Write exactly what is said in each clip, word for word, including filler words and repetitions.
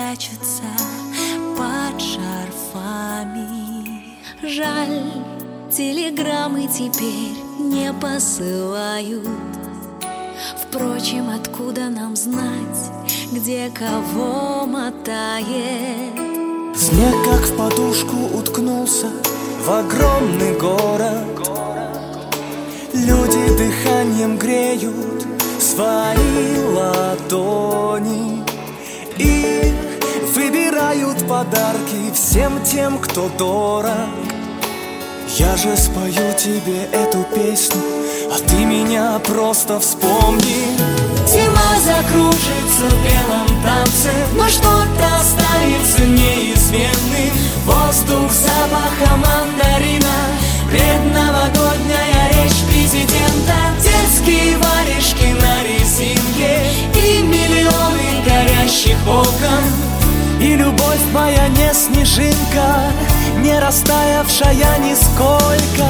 прячутся под шарфами. Жаль, телеграммы теперь не посылают. Впрочем, откуда нам знать, где кого мотает? Снег как в подушку уткнулся в огромный город. Люди дыханием греют свои ладони и выбирают подарки всем тем, кто дорог. Я же спою тебе эту песню, а ты меня просто вспомни. Зима закружится в белом танце, но что-то останется неизменным. Воздух запаха мандарина, предновогодняя речь президента, детские варежки на резинке и миллионы горящих окон. И любовь моя не снежинка, не растаявшая нисколько.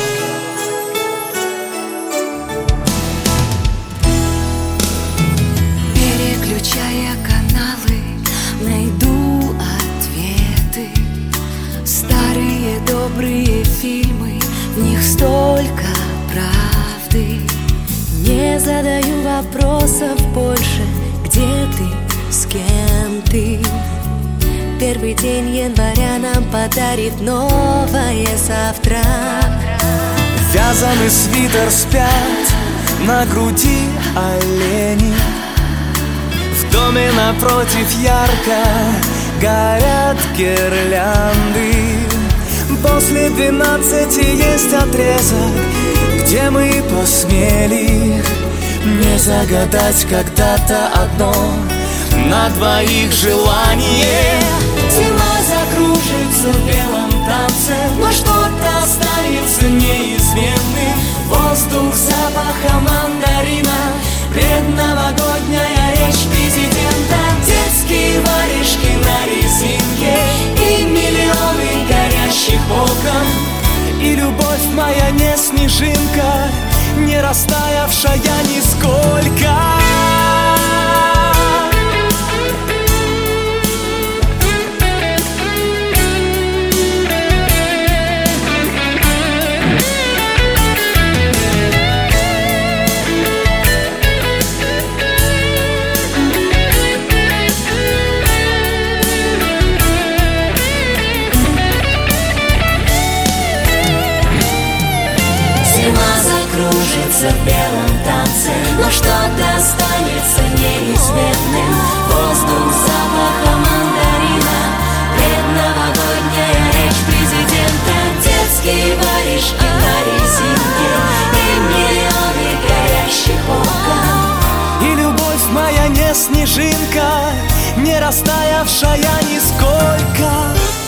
Переключая каналы, найду ответы. Старые добрые фильмы, в них столько правды. Не задаю вопросов больше, где ты, с кем ты. Первый день января нам подарит новое завтра. Вязаный свитер спят на груди олени. В доме напротив ярко горят гирлянды. После двенадцати есть отрезок, где мы посмели не загадать когда-то одно на двоих желание. Зима закружится в белом танце, но что-то останется неизменным. Воздух запаха мандарина, предновогодняя речь президента, детские варежки на резинке и миллионы горящих окон. И любовь моя не снежинка, не растаявшая нисколько. Кружится в белом танце, но что-то останется неизменным. Воздух запаха мандарина, предновогодняя речь президента, детские варежки на резинке и миллионы горящих окон. И любовь моя не снежинка, не растаявшая нисколько.